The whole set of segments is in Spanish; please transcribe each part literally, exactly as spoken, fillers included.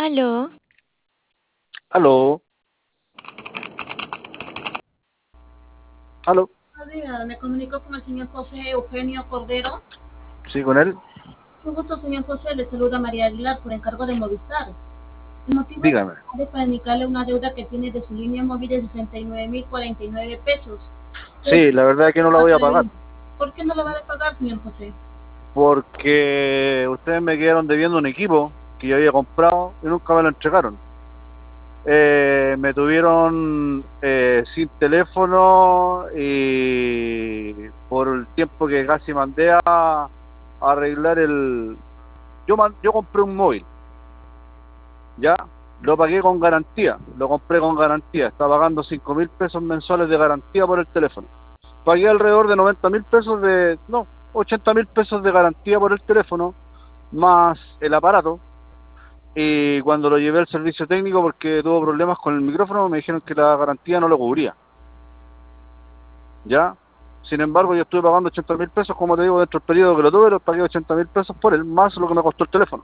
Aló. Aló. Aló. Buenos días, me comunico con el señor José Eugenio Cordero. Sí, con él. Mucho gusto, señor José. Le saluda María Aguilar por encargo de Movistar. El motivo Dígame. es para indicarle una deuda que tiene de su línea móvil de sesenta y nueve mil cuarenta y nueve pesos. Sí, la verdad es que no la voy a pagar. ¿Por qué no la va a pagar, señor José? Porque ustedes me quedaron debiendo un equipo que yo había comprado y nunca me lo entregaron. Eh, me tuvieron eh, sin teléfono y por el tiempo que casi mandé a, a arreglar el... Yo, man, yo compré un móvil, ¿ya? Lo pagué con garantía, lo compré con garantía, estaba pagando cinco mil pesos mensuales de garantía por el teléfono. Pagué alrededor de noventa mil pesos de, no, ochenta mil pesos de garantía por el teléfono, más el aparato, y cuando lo llevé al servicio técnico porque tuvo problemas con el micrófono, me dijeron que la garantía no lo cubría, ¿ya? Sin embargo, yo estuve pagando ochenta mil pesos, como te digo, dentro del periodo que lo tuve, lo pagué ochenta mil pesos por él, más lo que me costó el teléfono.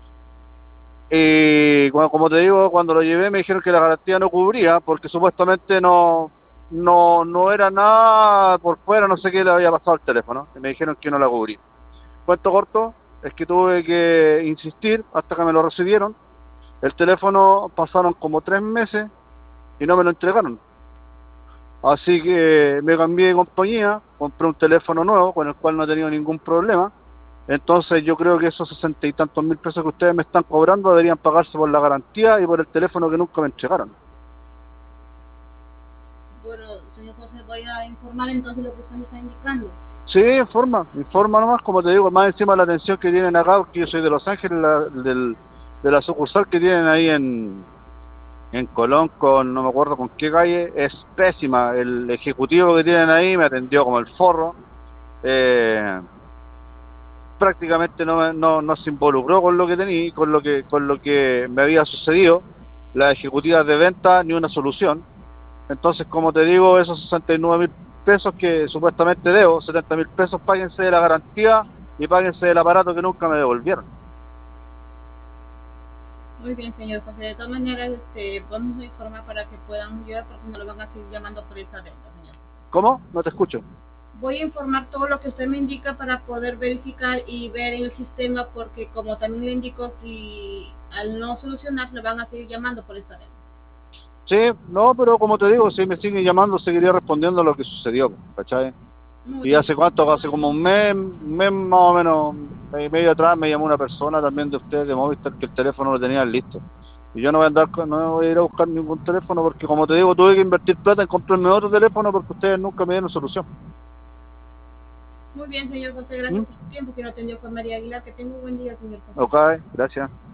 Y bueno, como te digo, cuando lo llevé me dijeron que la garantía no cubría porque supuestamente no no no era nada por fuera, no sé qué le había pasado al teléfono, y me dijeron que no la cubría. Cuento corto, es que tuve que insistir hasta que me lo recibieron. El teléfono pasaron como tres meses y no me lo entregaron. Así que me cambié de compañía, compré un teléfono nuevo con el cual no he tenido ningún problema. Entonces yo creo que esos sesenta y tantos mil pesos que ustedes me están cobrando deberían pagarse por la garantía y por el teléfono que nunca me entregaron. Bueno, señor José, voy a informar entonces lo que usted me está indicando. Sí, informa, informa nomás, como te digo, más encima la atención que tienen acá, que yo soy de Los Ángeles, la, del, de la sucursal que tienen ahí en, en Colón, con no me acuerdo con qué calle, es pésima. El ejecutivo que tienen ahí me atendió como el forro. Eh, prácticamente no, no, no se involucró con lo que tenía, con lo que, con lo que me había sucedido. Las ejecutivas de venta, ni una solución. Entonces, como te digo, esos sesenta y nueve mil pesos que supuestamente debo, setenta mil pesos, páguense de la garantía y páguense del aparato que nunca me devolvieron. Muy bien, señor José. De todas maneras, este, vamos a informar para que puedan ayudar porque no lo van a seguir llamando por esa deuda, señor. ¿Cómo? No te escucho. Voy a informar todo lo que usted me indica para poder verificar y ver en el sistema, porque como también le indico, si al no solucionar le van a seguir llamando por esta deuda. Sí, no, pero como te digo, si me siguen llamando, seguiría respondiendo a lo que sucedió, ¿cachai? Muy Y bien. hace cuánto, hace como un mes, un mes más o menos, mes y medio atrás, me llamó una persona también de ustedes, de Movistar, que el teléfono lo tenían listo. Y yo no voy a andar, con- no voy a ir a buscar ningún teléfono porque, como te digo, tuve que invertir plata en comprarme otro teléfono porque ustedes nunca me dieron solución. Muy bien, señor José. Gracias ¿Mm? por su tiempo. Quien lo atendió fue María Aguilar. Que tenga un buen día, señor José. Ok, gracias.